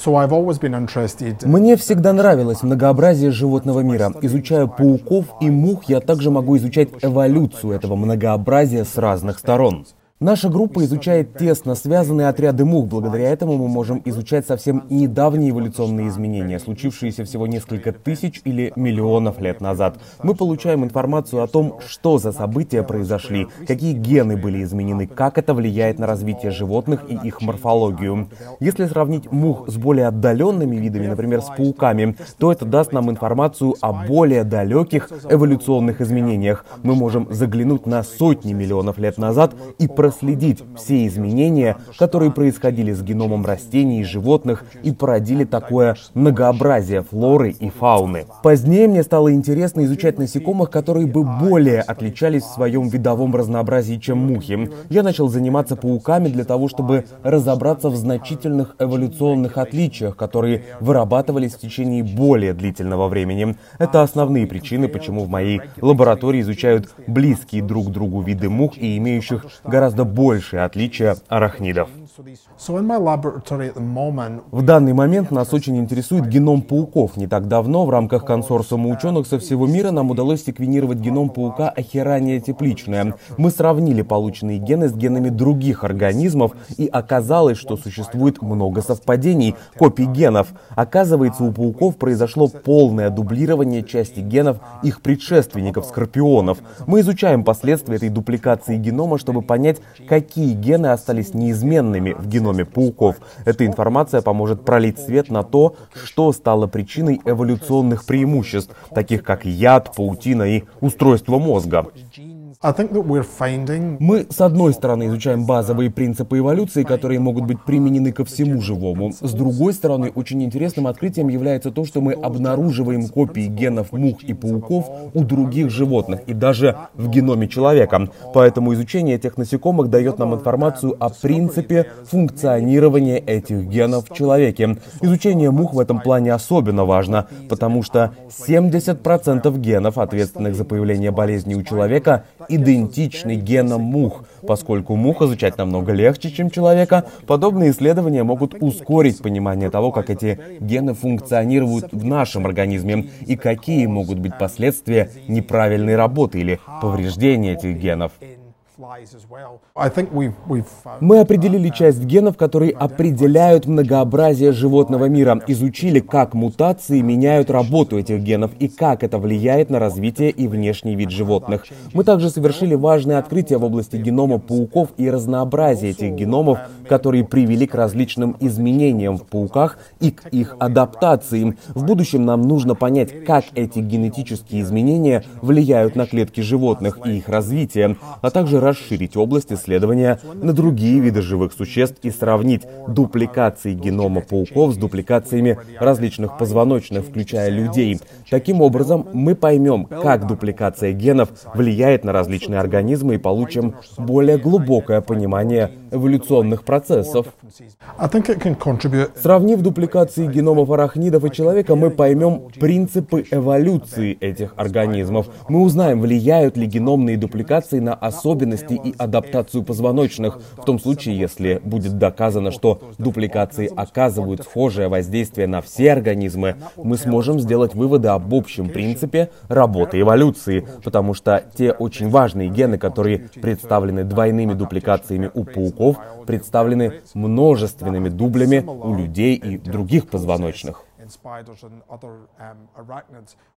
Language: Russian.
Мне всегда нравилось многообразие животного мира. Изучая пауков и мух, я также могу изучать эволюцию этого многообразия с разных сторон. Наша группа изучает тесно связанные отряды мух. Благодаря этому мы можем изучать совсем недавние эволюционные изменения, случившиеся всего несколько тысяч или миллионов лет назад. Мы получаем информацию о том, что за события произошли, какие гены были изменены, как это влияет на развитие животных и их морфологию. Если сравнить мух с более отдаленными видами, например, с пауками, то это даст нам информацию о более далеких эволюционных изменениях. Мы можем заглянуть на сотни миллионов лет назад и проследить все изменения, которые происходили с геномом растений и животных и породили такое многообразие флоры и фауны. Позднее мне стало интересно изучать насекомых, которые бы более отличались в своем видовом разнообразии, чем мухи. Я начал заниматься пауками для того, чтобы разобраться в значительных эволюционных отличиях, которые вырабатывались в течение более длительного времени. Это основные причины, почему в моей лаборатории изучают близкие друг к другу виды мух и имеющих гораздо большие отличия арахнидов. В данный момент нас очень интересует геном пауков. Не так давно в рамках консорциума ученых со всего мира нам удалось секвенировать геном паука Ахерания тепличная. Мы сравнили полученные гены с генами других организмов, и оказалось, что существует много совпадений, копий генов. Оказывается, у пауков произошло полное дублирование части генов их предшественников, скорпионов. Мы изучаем последствия этой дупликации генома, чтобы понять, какие гены остались неизменными в геноме пауков. Эта информация поможет пролить свет на то, что стало причиной эволюционных преимуществ, таких как яд, паутина и устройство мозга. Мы, с одной стороны, изучаем базовые принципы эволюции, которые могут быть применены ко всему живому. С другой стороны, очень интересным открытием является то, что мы обнаруживаем копии генов мух и пауков у других животных и даже в геноме человека. Поэтому изучение этих насекомых дает нам информацию о принципе функционирования этих генов в человеке. Изучение мух в этом плане особенно важно, потому что 70% генов, ответственных за появление болезней у человека, идентичны генам мух. Поскольку мух изучать намного легче, чем человека, подобные исследования могут ускорить понимание того, как эти гены функционируют в нашем организме и какие могут быть последствия неправильной работы или повреждения этих генов. Мы определили часть генов, которые определяют многообразие животного мира, изучили, как мутации меняют работу этих генов и как это влияет на развитие и внешний вид животных. Мы также совершили важные открытия в области генома пауков и разнообразия этих геномов, которые привели к различным изменениям в пауках и к их адаптации. В будущем нам нужно понять, как эти генетические изменения влияют на клетки животных и их развитие, а также расширить область исследования на другие виды живых существ и сравнить дупликации генома пауков с дупликациями различных позвоночных, включая людей. Таким образом, мы поймем, как дупликация генов влияет на различные организмы и получим более глубокое понимание эволюционных процессов. Сравнив дупликации геномов арахнидов и человека, мы поймем принципы эволюции этих организмов. Мы узнаем, влияют ли геномные дупликации на особенности и адаптацию позвоночных. В том случае, если будет доказано, что дупликации оказывают схожее воздействие на все организмы, мы сможем сделать выводы об общем принципе работы эволюции, потому что те очень важные гены, которые представлены двойными дупликациями у пауков, представлены множественными дублями у людей и других позвоночных.